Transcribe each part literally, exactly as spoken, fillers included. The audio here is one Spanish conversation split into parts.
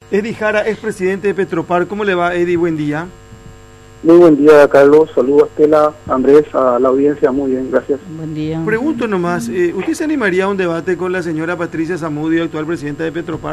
Edi Jara es presidente de Petropar. ¿Cómo le va, Edi? Buen día. Muy buen día, Carlos. Saludos a Estela, Andrés, a la audiencia. Muy bien, gracias. Buen día. Pregunto nomás, eh, ¿usted se animaría a un debate con la señora Patricia Zamudio, actual presidenta de Petropar?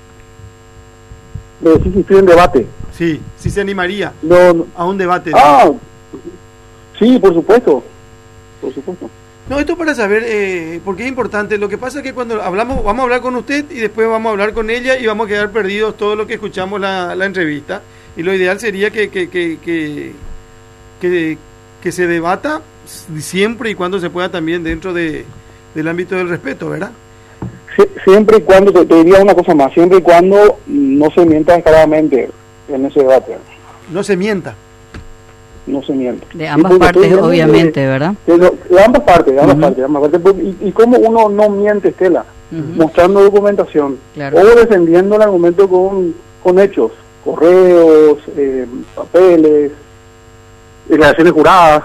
Eh, sí, sí, estoy en debate. Sí, sí se animaría no, no. a un debate. Ah, sí, por supuesto. Por supuesto. No, esto para saber, eh, porque es importante. Lo que pasa es que cuando hablamos, vamos a hablar con usted y después vamos a hablar con ella y vamos a quedar perdidos todo lo que escuchamos la, la entrevista. Y lo ideal sería que, que, que, que, que, que se debata siempre y cuando se pueda también dentro de, del ámbito del respeto, ¿verdad? Sie siempre y cuando, te, te diría una cosa más, siempre y cuando no se mienta descaradamente en ese debate. No se mienta. No se miente. De ambas sí, partes, obviamente, de, ¿verdad? De, de, de ambas partes, de ambas uh-huh. partes, de ambas partes. Y, y cómo uno no miente, Estela, uh-huh. mostrando documentación, claro. o defendiendo el argumento con, con hechos, correos, eh, papeles, declaraciones juradas.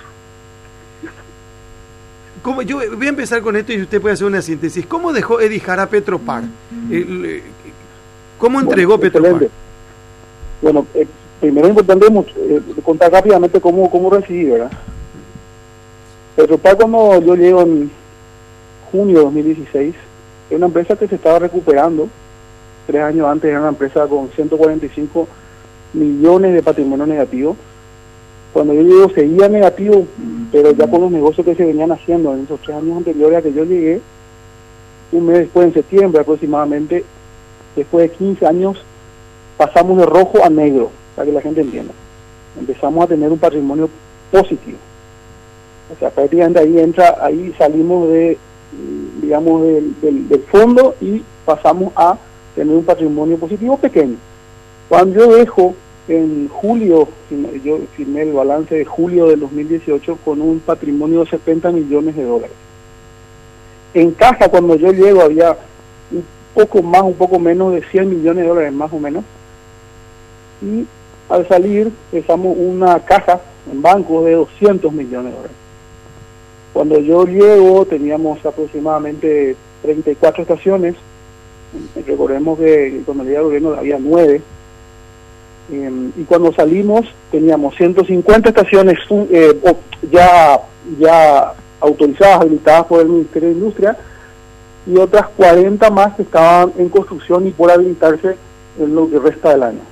¿Cómo? Yo voy a empezar con esto y usted puede hacer una síntesis. ¿Cómo dejó Edi Jara Petropar? Eh, ¿Cómo entregó bueno, Petropar? Excelente. Bueno, eh, primero es importante eh, contar rápidamente cómo, cómo recibí, ¿verdad? Petropar, cuando yo llego en junio de dos mil dieciséis, es una empresa que se estaba recuperando. Tres años antes era una empresa con ciento cuarenta y cinco millones de patrimonio negativo. Cuando yo llego seguía negativo, pero ya con los negocios que se venían haciendo en esos tres años anteriores a que yo llegué, un mes después, en septiembre aproximadamente, después de quince años, pasamos de rojo a negro, para que la gente entienda. Empezamos a tener un patrimonio positivo. O sea, prácticamente ahí entra, ahí salimos de, digamos, del, del, del fondo y pasamos a tener un patrimonio positivo pequeño. Cuando yo dejo en julio, yo firmé el balance de julio del dos mil dieciocho con un patrimonio de setenta millones de dólares. En caja, cuando yo llego, había un poco más, un poco menos de cien millones de dólares más o menos. Y al salir, dejamos una caja en banco de doscientos millones de dólares. Cuando yo llego, teníamos aproximadamente treinta y cuatro estaciones. Recordemos que cuando llegué al gobierno había nueve. Eh, y cuando salimos teníamos ciento cincuenta estaciones eh, ya, ya autorizadas, habilitadas por el Ministerio de Industria, y otras cuarenta más que estaban en construcción y por habilitarse en lo que resta del año.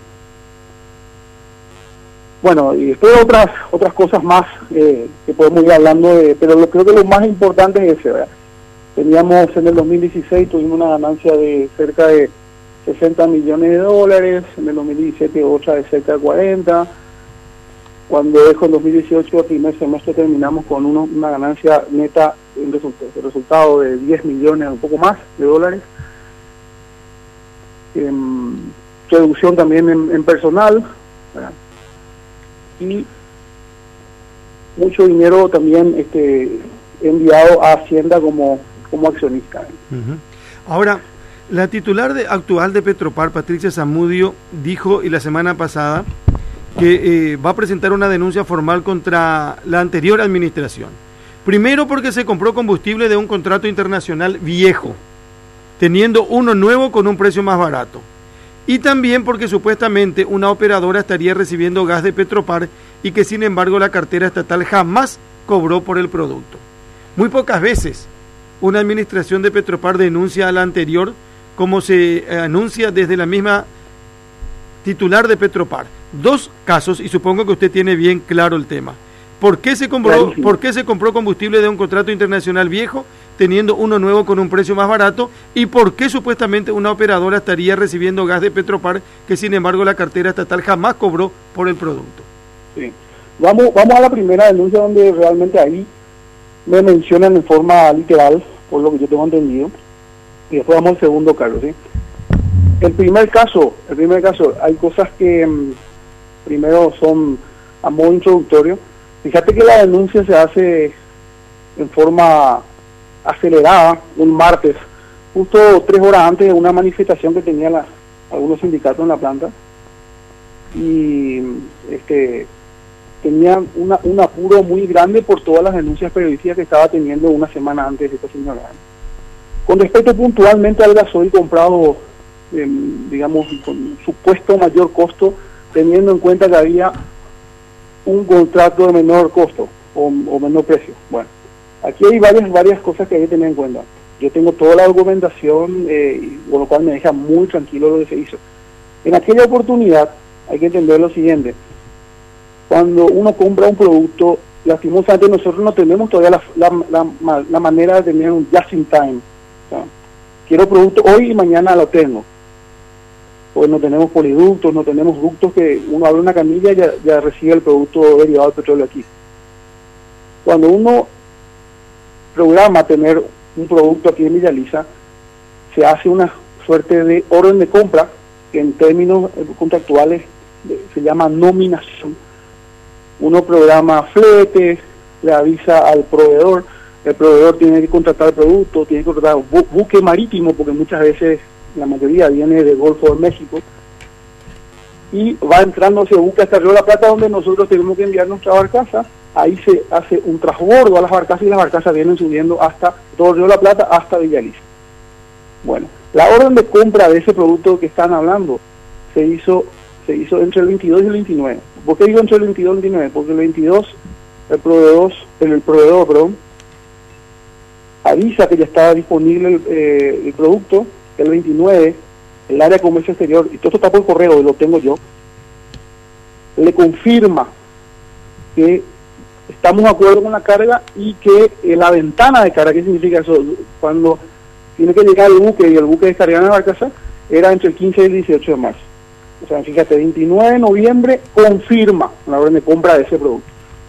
Bueno, y después otras otras cosas más eh, que podemos ir hablando, de, pero lo, creo que lo más importante es ese, ¿verdad? Teníamos en el dos mil dieciséis, tuvimos una ganancia de cerca de sesenta millones de dólares, en el dos mil diecisiete otra de cerca de cuarenta. Cuando dejo en dos mil dieciocho, el primer semestre, terminamos con uno, una ganancia neta, un resultado, el resultado de diez millones, un poco más de dólares. Eh, reducción también en, en personal, ¿verdad? Y mucho dinero también este, enviado a Hacienda como, como accionista. Uh-huh. Ahora, la titular de, actual de Petropar, Patricia Zamudio, dijo y la semana pasada que eh, va a presentar una denuncia formal contra la anterior administración. Primero porque se compró combustible de un contrato internacional viejo, teniendo uno nuevo con un precio más barato. Y también porque supuestamente una operadora estaría recibiendo gas de Petropar y que sin embargo la cartera estatal jamás cobró por el producto. Muy pocas veces una administración de Petropar denuncia a la anterior, como se anuncia desde la misma titular de Petropar. Dos casos, y supongo que usted tiene bien claro el tema. ¿Por qué se compró, ¿por qué se compró combustible de un contrato internacional viejo, teniendo uno nuevo con un precio más barato? ¿Y por qué supuestamente una operadora estaría recibiendo gas de Petropar, que sin embargo la cartera estatal jamás cobró por el producto? Sí. Vamos, vamos a la primera denuncia, donde realmente ahí me mencionan en forma literal, por lo que yo tengo entendido, y después vamos al segundo caso, ¿sí? El primer caso, el primer caso, hay cosas que mmm, primero son a modo introductorio. Fíjate que la denuncia se hace en forma acelerada un martes, justo tres horas antes de una manifestación que tenían las, algunos sindicatos en la planta, y este tenían una, un apuro muy grande por todas las denuncias periodísticas que estaba teniendo una semana antes de esta señora. Con respecto puntualmente al gasoil comprado eh, digamos, con supuesto mayor costo, teniendo en cuenta que había un contrato de menor costo o, o menor precio. Bueno, aquí hay varias, varias cosas que hay que tener en cuenta. Yo tengo toda la documentación, eh, con lo cual me deja muy tranquilo lo que se hizo. En aquella oportunidad hay que entender lo siguiente: cuando uno compra un producto, lastimosamente nosotros no tenemos todavía la, la, la, la manera de tener un just in time. O sea, quiero producto hoy y mañana lo tengo. Pues no tenemos poliductos, no tenemos ductos que uno abre una camilla y ya, ya recibe el producto derivado del petróleo aquí. Cuando uno programa tener un producto aquí en Villa Lisa, se hace una suerte de orden de compra, que en términos contractuales se llama nominación. Uno programa fletes, le avisa al proveedor, el proveedor tiene que contratar el producto, tiene que contratar bu buque marítimo, porque muchas veces, la mayoría viene del Golfo de México, y va entrando ese buque hasta Río de la Plata, donde nosotros tenemos que enviar nuestra barcaza. Ahí se hace un transbordo a las barcazas y las barcazas vienen subiendo hasta todo Río de la Plata, hasta Villa Lisa. Bueno, la orden de compra de ese producto que están hablando se hizo se hizo entre el veintidós y el veintinueve. ¿Por qué digo entre el veintidós y el veintinueve? Porque el veintidós, el proveedor, el, el proveedor perdón, avisa que ya estaba disponible el, eh, el producto. El veintinueve, el área de comercio exterior, y todo esto está por correo, lo tengo yo, le confirma que estamos de acuerdo con la carga y que eh, la ventana de carga, ¿qué significa eso? Cuando tiene que llegar el buque y el buque descargar en la barcaza, era entre el quince y el dieciocho de marzo. O sea, fíjate, veintinueve de noviembre confirma la orden de compra de ese producto.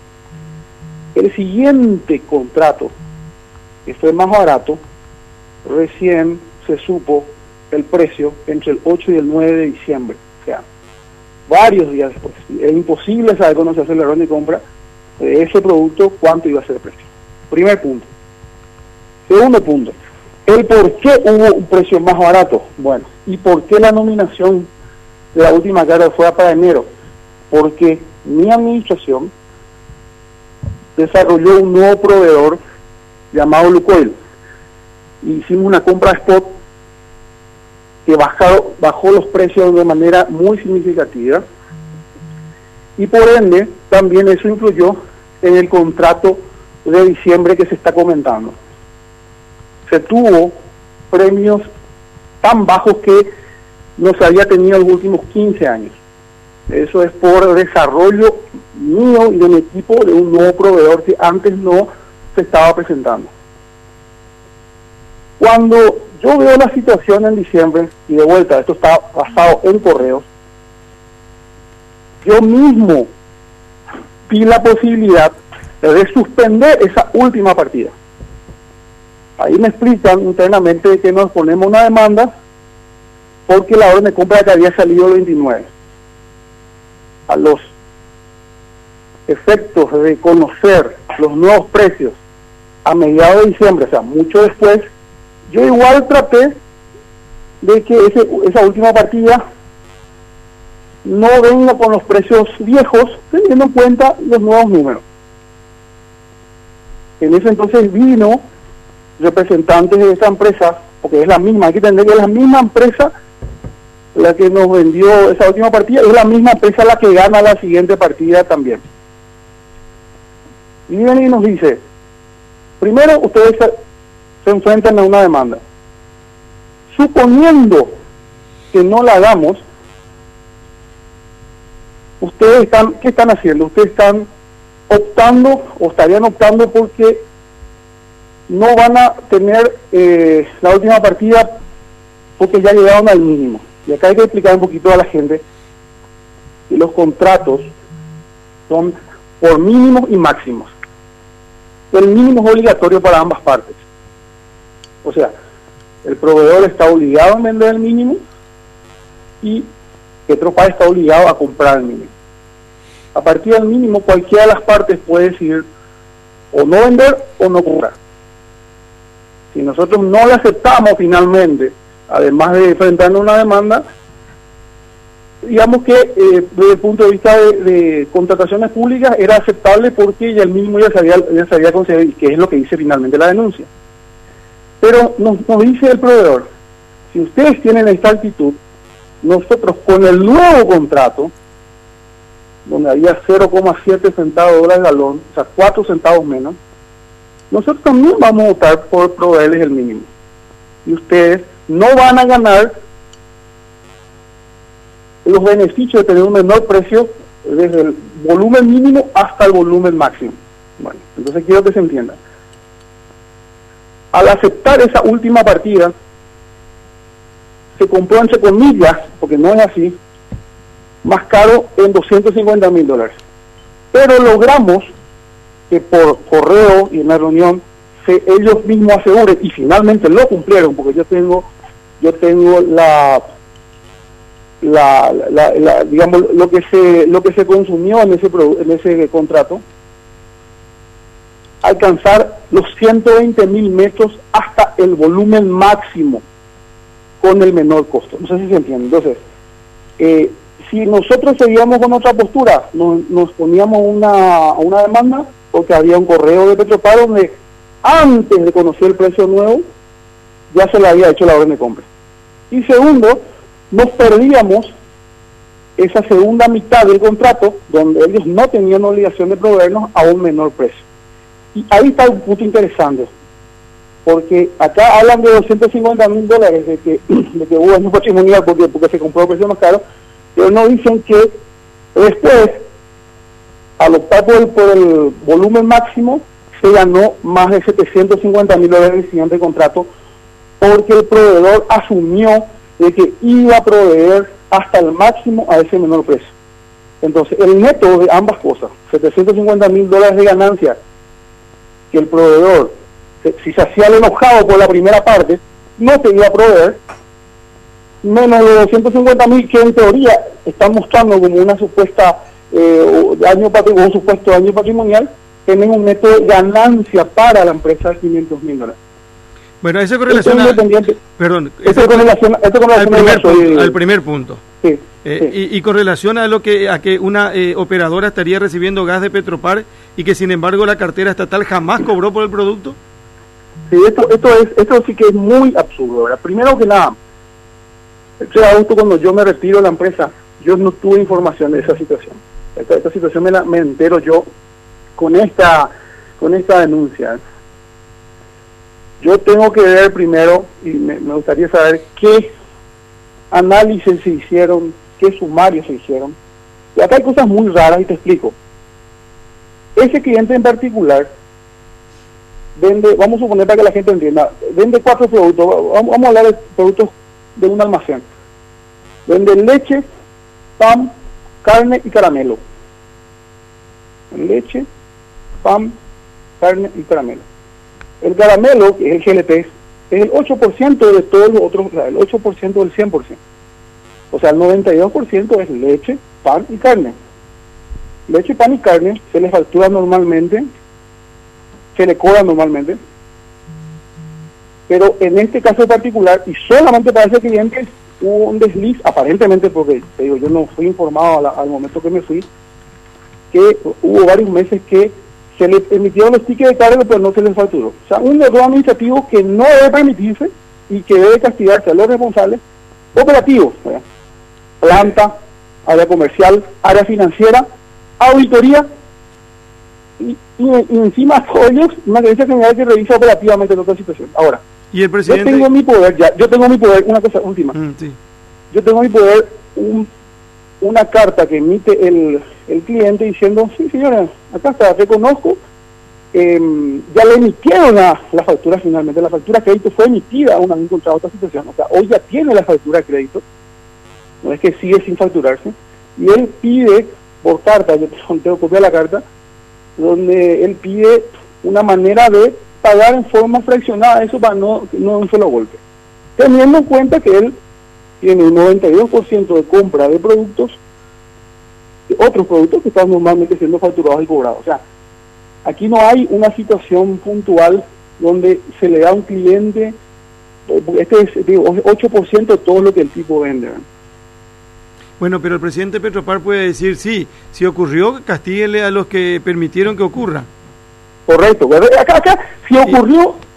El siguiente contrato, que fue más barato, recién se supo el precio entre el ocho y el nueve de diciembre. O sea, varios días después. Es imposible saber cuándo se hace la orden de compra de ese producto, cuánto iba a ser el precio. Primer punto. Segundo punto, el por qué hubo un precio más barato. Bueno, ¿y por qué la nominación de la última carga fue para enero? Porque mi administración desarrolló un nuevo proveedor llamado Lukoil. Hicimos una compra spot que bajó, bajó los precios de manera muy significativa, y por ende también eso influyó en el contrato de diciembre que se está comentando. Se tuvo premios tan bajos que no se había tenido en los últimos quince años. Eso es por desarrollo mío y de mi equipo de un nuevo proveedor que antes no se estaba presentando. Cuando yo veo la situación en diciembre, y de vuelta, esto está basado en correos, yo mismo vi la posibilidad de suspender esa última partida. Ahí me explican internamente que nos ponemos una demanda porque la orden de compra que había salido el veintinueve. A los efectos de conocer los nuevos precios a mediados de diciembre, o sea, mucho después, yo igual traté de que ese, esa última partida no venga con los precios viejos, teniendo en cuenta los nuevos números. En ese entonces vino representantes de esa empresa, porque es la misma, hay que entender que es la misma empresa la que nos vendió esa última partida, es la misma empresa la que gana la siguiente partida también. Y viene y nos dice, primero ustedes se, se enfrentan a una demanda. Suponiendo que no la hagamos, ustedes están, ¿qué están haciendo? Ustedes están optando o estarían optando porque no van a tener eh, la última partida porque ya llegaron al mínimo. Y acá hay que explicar un poquito a la gente que los contratos son por mínimos y máximos. El mínimo es obligatorio para ambas partes. O sea, el proveedor está obligado a vender el mínimo y Petropar está obligado a comprar el mínimo. A partir del mínimo, cualquiera de las partes puede decidir o no vender o no comprar. Si nosotros no le aceptamos finalmente, además de enfrentarnos a una demanda, digamos que eh, desde el punto de vista de, de contrataciones públicas era aceptable porque ya el mínimo ya se había, ya se había concedido, y que es lo que dice finalmente la denuncia. Pero nos, nos dice el proveedor, si ustedes tienen esta actitud, nosotros con el nuevo contrato, donde había cero coma siete centavos de dólar el galón, o sea, cuatro centavos menos, nosotros también vamos a optar por proveerles el mínimo. Y ustedes no van a ganar los beneficios de tener un menor precio desde el volumen mínimo hasta el volumen máximo. Bueno, entonces quiero que se entienda. Al aceptar esa última partida, se compró entre comillas, porque no es así, más caro en doscientos cincuenta mil dólares. Pero logramos que por correo y en la reunión se, ellos mismos aseguren, y finalmente lo cumplieron, porque yo tengo yo tengo la la, la, la digamos lo que se lo que se consumió en ese en ese contrato, alcanzar los ciento veinte mil metros hasta el volumen máximo con el menor costo. No sé si se entiende. Entonces, eh, si nosotros seguíamos con otra postura, nos, nos poníamos una, una demanda, porque había un correo de Petropar donde antes de conocer el precio nuevo ya se le había hecho la orden de compra. Y segundo, nos perdíamos esa segunda mitad del contrato donde ellos no tenían obligación de proveernos a un menor precio. Y ahí está un punto interesante, porque acá hablan de doscientos cincuenta mil dólares de que, de que hubo daño patrimonial porque, porque se compró a precio más caro, pero no dicen que después, al optar por el, por el volumen máximo, se ganó más de setecientos cincuenta mil dólares en el siguiente contrato, porque el proveedor asumió de que iba a proveer hasta el máximo a ese menor precio. Entonces, el neto de ambas cosas, setecientos cincuenta mil dólares de ganancia, que el proveedor, si se hacía el enojado por la primera parte, no te iba a proveer, menos de doscientos cincuenta mil que en teoría están mostrando como una supuesta eh, daño patrimonial, un supuesto daño patrimonial, tienen un neto de ganancia para la empresa de quinientos mil dólares. Bueno, eso con relación a... Perdón, eso con relación, eso con relación al, primer al, punto, al primer punto. Sí, eh, sí. Y, y con relación a lo que a que una eh, operadora estaría recibiendo gas de Petropar y que sin embargo la cartera estatal jamás cobró por el producto. Sí, esto, esto es, esto sí que es muy absurdo. ¿Verdad? Primero que nada, justo cuando yo me retiro de la empresa, yo no tuve información de esa situación. Esta, esta situación me la me entero yo con esta con esta denuncia. Yo tengo que ver primero, y me, me gustaría saber qué análisis se hicieron, qué sumarios se hicieron. Y acá hay cosas muy raras y te explico. Ese cliente en particular vende, vamos a suponer para que la gente entienda, vende cuatro productos, vamos, vamos a hablar de productos de un almacén. Vende leche, pan, carne y caramelo. Leche, pan, carne y caramelo. El caramelo, que es el G L P, es el ocho por ciento de todos los otros, o sea, el ocho por ciento del cien por ciento. O sea, el noventa y dos por ciento es leche, pan y carne. Leche, pan y carne se les factura normalmente, se le cobra normalmente, pero en este caso particular, y solamente para ese cliente, hubo un desliz, aparentemente, porque te digo, yo no fui informado a la, al momento que me fui, que hubo varios meses que se le emitieron los tickets de cargo, pero no se les facturó. O sea, un error administrativo que no debe permitirse y que debe castigarse a los responsables operativos, ¿verdad? Planta, área comercial, área financiera, auditoría, y, y, y encima de ellos una gerencia general que revisa operativamente toda situación. Ahora, ¿y el presidente? yo tengo mi poder, ya, yo tengo mi poder, una cosa última, Mm, sí. yo tengo mi poder un, una carta que emite el, el cliente diciendo, sí señora, acá está, reconozco, eh, ya le emitieron la, la factura finalmente, la factura de crédito fue emitida una vez encontrada otra situación, o sea, hoy ya tiene la factura de crédito, no es que sigue sin facturarse, y él pide por carta, yo tengo copia de la carta, donde él pide una manera de pagar en forma fraccionada eso para no, no un solo golpe, teniendo en cuenta que él tiene un noventa y dos por ciento de compra de productos, de otros productos que están normalmente siendo facturados y cobrados. O sea, aquí no hay una situación puntual donde se le da a un cliente, este es, digo, ocho por ciento de todo lo que el tipo vende, ¿verdad? Bueno, pero el presidente Petropar puede decir, sí, si ocurrió, castíguele a los que permitieron que ocurra. Correcto. Acá, acá, si ocurrió,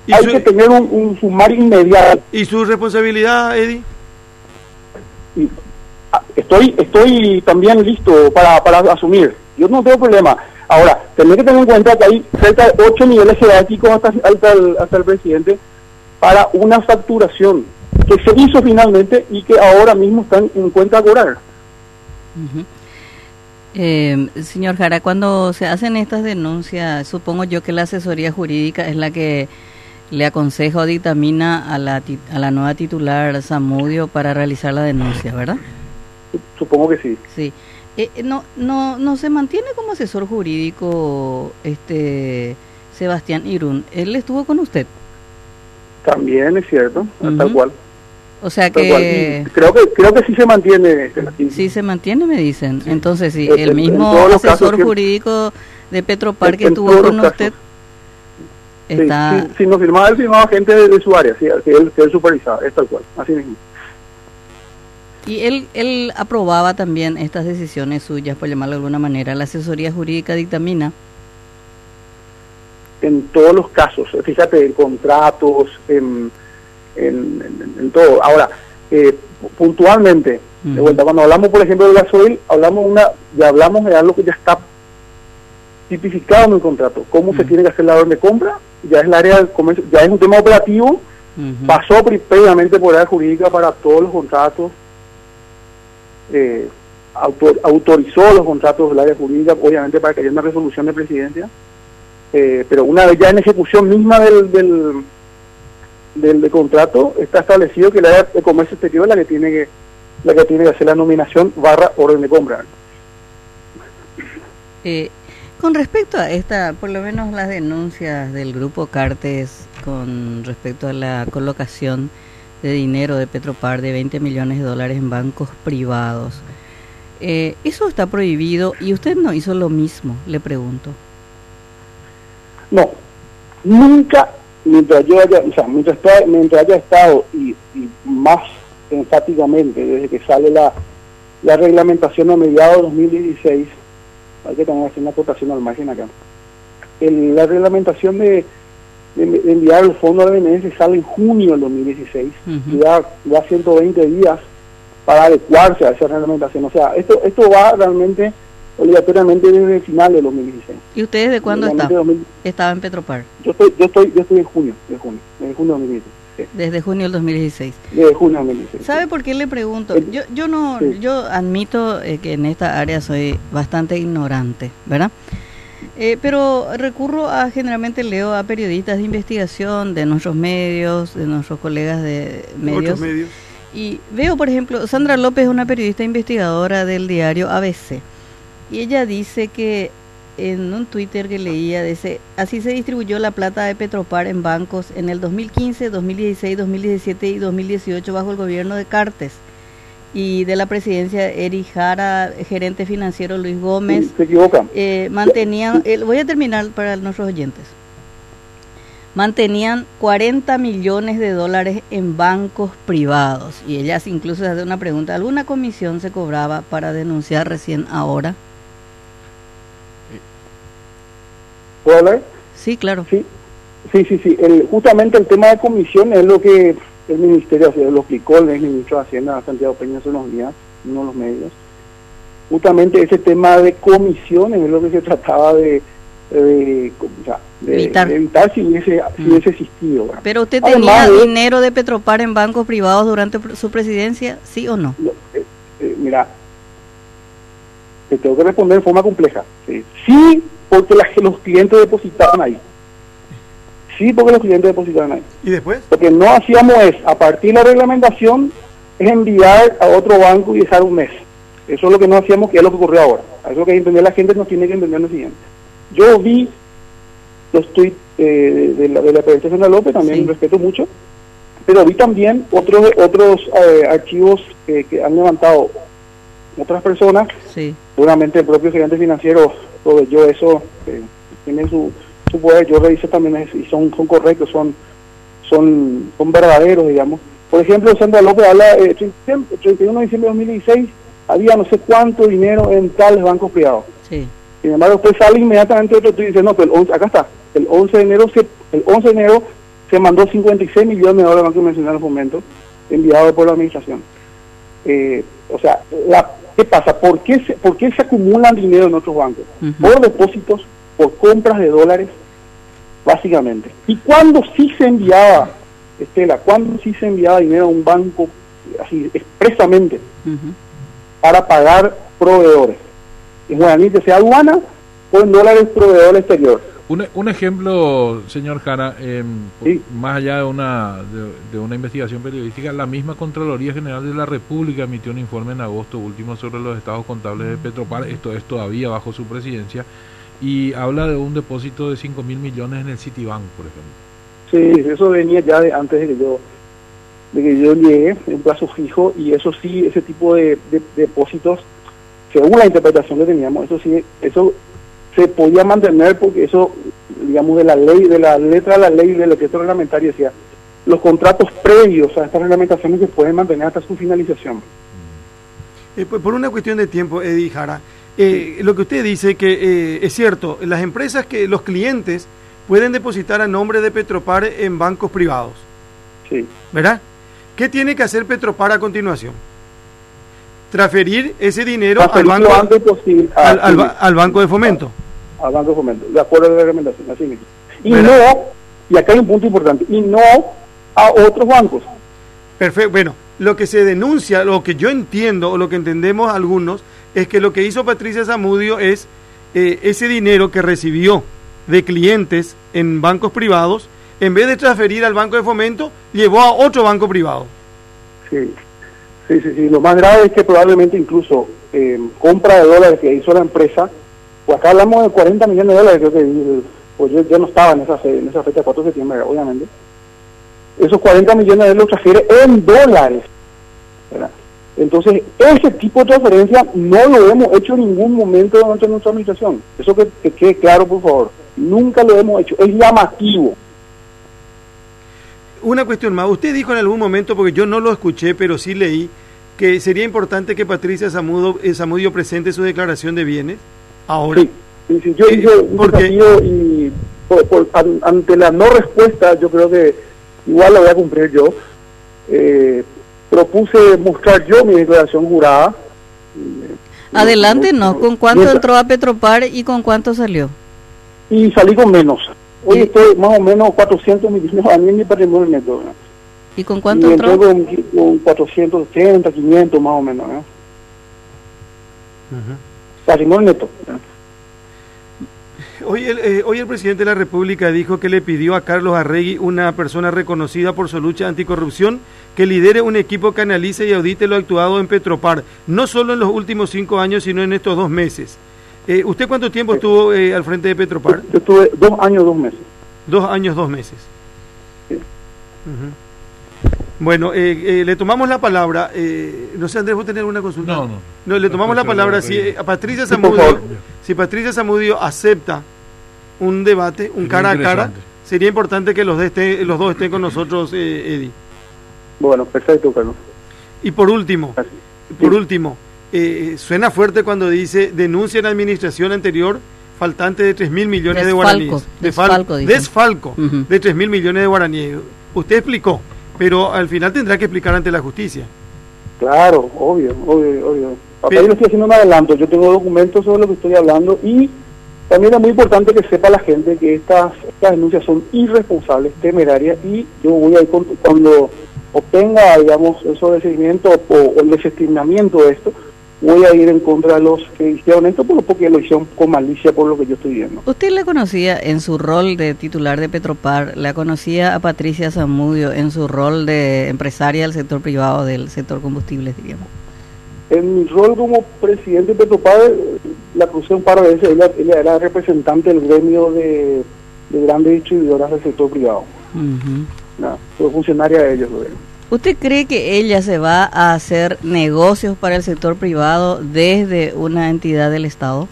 hay su, que tener un, un sumario inmediato. ¿Y su responsabilidad, Eddie? Y, estoy estoy también listo para, para asumir. Yo no tengo problema. Ahora, tenés que tener en cuenta que hay cerca de ocho niveles jerárquicos hasta, hasta, el, hasta el presidente para una facturación que se hizo finalmente y que ahora mismo están en cuenta a cobrar. Uh-huh. Eh, señor Jara, cuando se hacen estas denuncias, supongo yo que la asesoría jurídica es la que le aconseja o dictamina a la, a la nueva titular Zamudio para realizar la denuncia, ¿verdad? Supongo que sí. Sí. Eh, no, no, no se mantiene como asesor jurídico este Sebastián Irún. ¿Él estuvo con usted? También es cierto, uh-huh. Tal cual. O sea que creo que creo que sí se mantiene. Sí se mantiene, me dicen. Sí. Entonces, sí, en, el mismo asesor casos, jurídico de Petropar que estuvo con usted está... Sí, si, si no firmaba, él firmaba gente de, de su área, sí, que él, que él supervisaba, es tal cual, así mismo. Y él, él aprobaba también estas decisiones suyas, por llamarlo de alguna manera. ¿La asesoría jurídica dictamina? En todos los casos, fíjate, en contratos, en, en, en, en todo. Ahora, eh, puntualmente, uh-huh. De vuelta, cuando hablamos, por ejemplo, del gasoil, hablamos una, ya hablamos de algo que ya está tipificado en el contrato. Cómo uh-huh. se tiene que hacer la orden de compra, ya es el área del comercio, ya es un tema operativo, uh-huh. Pasó previamente por área jurídica para todos los contratos. Eh, autor, autorizó los contratos del área jurídica, obviamente para que haya una resolución de presidencia, eh, pero una vez ya en ejecución misma del, del, del, del contrato, está establecido que el área de comercio exterior es la que tiene que la que tiene que hacer la nominación barra orden de compra. Eh, con respecto a esta, por lo menos las denuncias del grupo Cartes con respecto a la colocación de dinero de Petropar de veinte millones de dólares en bancos privados. Eh, eso está prohibido y usted no hizo lo mismo, le pregunto. No, nunca, mientras yo haya, o sea, mientras, mientras haya estado y, y más enfáticamente desde que sale la, la reglamentación a mediados de dos mil dieciséis, hay que también hacer una acotación al margen acá. El, la reglamentación de De, de enviar el fondo a la B N S sale en junio del dos mil dieciséis, uh-huh. y da, da ciento veinte días para adecuarse a esa reglamentación. O sea, esto esto va realmente obligatoriamente desde el final del dos mil dieciséis. ¿Y usted desde cuándo está? dos mil... Estaba en Petropar. Yo estoy yo estoy yo estoy en junio, de junio, desde junio del dos mil dieciséis. Sí. Desde junio del dos mil dieciséis. Desde junio del dos mil dieciséis. ¿Sabe sí. por qué le pregunto? El... Yo yo no sí. yo admito eh, que en esta área soy bastante ignorante, ¿verdad? Eh, pero recurro a, generalmente leo a periodistas de investigación de nuestros medios, de nuestros colegas de medios, medios. Y veo, por ejemplo, Sandra López es una periodista investigadora del diario A B C, y ella dice que en un Twitter que leía, dice, así se distribuyó la plata de Petropar en bancos en el dos mil quince, dos mil dieciséis, dos mil diecisiete y dos mil dieciocho bajo el gobierno de Cartes. Y de la presidencia Eri Jara, gerente financiero Luis Gómez. Sí, se equivocan. Eh, mantenían, eh, voy a terminar para nuestros oyentes. Mantenían cuarenta millones de dólares en bancos privados. Y ellas incluso se hace una pregunta, ¿alguna comisión se cobraba para denunciar recién ahora? ¿Puedo hablar? Sí, claro. Sí, sí, sí. sí. El, justamente el tema de comisión es lo que el ministerio, o sea, lo explicó el ministro de Hacienda, Santiago Peña, hace unos días, uno de los medios. Justamente ese tema de comisiones es lo que se trataba de, de, o sea, de, evitar. de evitar si hubiese, si mm. hubiese existido. ¿verdad? ¿Pero usted tenía Además, dinero de Petropar en bancos privados durante su presidencia, sí o no? Lo, eh, eh, mira, te tengo que responder de forma compleja. Sí, sí porque la, los clientes depositaban ahí. Sí, porque los clientes depositaban ahí. ¿Y después? Lo que no hacíamos es, a partir de la reglamentación, es enviar a otro banco y dejar un mes. Eso es lo que no hacíamos, que es lo que ocurrió ahora. Eso es lo que entender la gente, nos tiene que entender lo siguiente. Yo vi los tweets eh, de, la, de la periodista Sandra López, también sí. respeto mucho, pero vi también otros otros eh, archivos eh, que han levantado otras personas, sí. seguramente el propio gerente financiero proveyó eso, eh, tiene su... su poder, yo revisé también y son son correctos, son son son verdaderos, digamos. Por ejemplo, Sandra López habla, eh, treinta y uno de diciembre de dos mil dieciséis, había no sé cuánto dinero en tales bancos privados. Sí. Sin embargo, después sale inmediatamente otro y dice, no, pero el once, acá está, el once de enero, se, el once de enero se mandó cincuenta y seis millones de dólares al Banco Nacional en el momento, enviado por la administración. Eh, o sea, la, ¿qué pasa? ¿Por qué, se, ¿Por qué se acumulan dinero en otros bancos? Uh-huh. Por depósitos, por compras de dólares, básicamente. ¿Y cuándo sí se enviaba, Estela, cuándo sí se enviaba dinero a un banco así expresamente uh-huh. para pagar proveedores? En guaraní, que sea aduana o en dólares proveedor exterior. Un, un ejemplo, señor Jara, eh, sí. más allá de una de, de una investigación periodística, la misma Contraloría General de la República emitió un informe en agosto último sobre los estados contables de Petropar, esto es todavía bajo su presidencia, y habla de un depósito de cinco mil millones en el Citibank, por ejemplo. Sí, eso venía ya de antes de que yo de que yo llegué, en un plazo fijo, y eso sí, ese tipo de, de, de depósitos, según la interpretación que teníamos, eso sí, eso se podía mantener porque eso, digamos, de la ley, de la letra de la ley del decreto reglamentario decía, los contratos previos a estas reglamentaciones se pueden mantener hasta su finalización. Eh, por una cuestión de tiempo, Eddie Jara, eh, lo que usted dice que eh, es cierto, las empresas que los clientes pueden depositar a nombre de Petropar en bancos privados. Sí. ¿Verdad? ¿Qué tiene que hacer Petropar a continuación? Transferir ese dinero al banco, antes posible, ah, al, al, sí. al banco de fomento. Al banco de fomento, de acuerdo a la reglamentación, así mismo. Y ¿verdad? no, y acá hay un punto importante, y no a otros bancos. Perfecto, bueno, lo que se denuncia, lo que yo entiendo, o lo que entendemos algunos, es que lo que hizo Patricia Zamudio es eh, ese dinero que recibió de clientes en bancos privados, en vez de transferir al banco de fomento, llevó a otro banco privado. Sí. Sí, sí, sí. Lo más grave es que probablemente incluso eh, compra de dólares que hizo la empresa, pues acá hablamos de cuarenta millones de dólares, creo que pues yo, yo no estaba en esa, fe, en esa fecha, cuatro de septiembre, obviamente. Esos cuarenta millones de dólares los transfiere en dólares, ¿verdad? Entonces, ese tipo de transferencia no lo hemos hecho en ningún momento durante nuestra administración. Eso que, que quede claro, por favor. Nunca lo hemos hecho. Es llamativo. Una cuestión más, usted dijo en algún momento, porque yo no lo escuché, pero sí leí, que sería importante que Patricia Zamudio, eh, Zamudio presente su declaración de bienes ahora. Sí, sí, sí. Yo hice un desafío y por, por, an, ante la no respuesta, yo creo que igual la voy a cumplir yo. Eh, propuse mostrar yo mi declaración jurada. Adelante, no. ¿Con cuánto entró a Petropar y con cuánto salió? Y salí con menos. Hoy estoy más o menos cuatrocientos millones a mí en mi patrimonio neto, ¿verdad? ¿Y con cuánto y entró? Con, con cuatrocientos ochenta, quinientos más o menos, ¿verdad? Uh-huh. Patrimonio neto, ¿verdad? Hoy el, eh, hoy el presidente de la República dijo que le pidió a Carlos Arregui, una persona reconocida por su lucha anticorrupción, que lidere un equipo que analice y audite lo actuado en Petropar, no solo en los últimos cinco años, sino en estos dos meses. Eh, ¿Usted cuánto tiempo estuvo eh, al frente de Petropar? Yo estuve dos años, dos meses. Dos años, dos meses. Sí. Uh-huh. Bueno, eh, eh, le tomamos la palabra. Eh, no sé, Andrés, ¿vos tenés alguna consulta? No, no. No, le tomamos la palabra. Si eh, a Patricia Zamudio, si Patricia Zamudio acepta un debate, un cara a cara, sería importante que los, de este, los dos estén con nosotros, eh, Eddie. Bueno, perfecto, Carlos. Y por último, Gracias. por sí. último, eh, suena fuerte cuando dice denuncia en la administración anterior faltante de tres mil millones desfalco, de guaraníes. Desfalco, Desfalco, desfalco uh-huh. de tres mil millones de guaraníes. Usted explicó, pero al final tendrá que explicar ante la justicia. Claro, obvio, obvio, obvio. Acá yo lo estoy haciendo un adelanto, yo tengo documentos sobre lo que estoy hablando y también es muy importante que sepa la gente que estas, estas denuncias son irresponsables, temerarias y yo voy a ir con, cuando obtenga, digamos, el sobreseimiento o, o el desestimamiento de esto, voy a ir en contra de los que hicieron esto porque lo hicieron con malicia por lo que yo estoy viendo. ¿Usted la conocía en su rol de titular de Petropar? ¿La conocía a Patricia Zamudio en su rol de empresaria del sector privado, del sector combustibles, diríamos? En mi rol como presidente de Petropar, la crucé un par de veces. Ella, ella era representante del gremio de, de grandes distribuidoras del sector privado. Uh-huh. No, fue funcionaria de ellos. Luego. ¿Usted cree que ella se va a hacer negocios para el sector privado desde una entidad del Estado?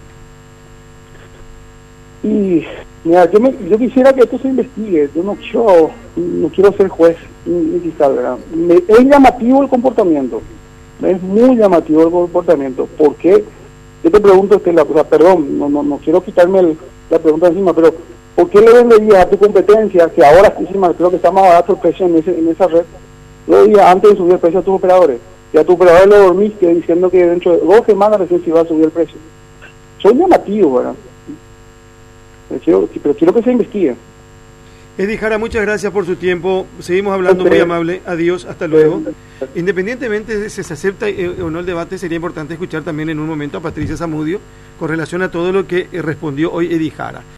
Y mira, yo, me, yo quisiera que esto se investigue. Yo no quiero, no quiero ser juez ni fiscal, ¿verdad? Me, es llamativo el comportamiento. Es muy llamativo el comportamiento. ¿Por qué? Yo te pregunto, Estela, o sea, perdón, no, no, no quiero quitarme el, la pregunta encima, pero ¿por qué le venderías a tu competencia, que ahora encima creo que está más barato el precio en, ese, en esa red, dos días antes de subir el precio a tus operadores? Y a tu operador lo dormiste diciendo que dentro de dos semanas recién se iba a subir el precio. Son llamativos, ¿verdad? Pero quiero, pero quiero que se investigue. Eddie Jara, muchas gracias por su tiempo. Seguimos hablando, muy amable. Adiós, hasta luego. Independientemente de si se acepta o no el debate, sería importante escuchar también en un momento a Patricia Zamudio con relación a todo lo que respondió hoy Eddie Jara.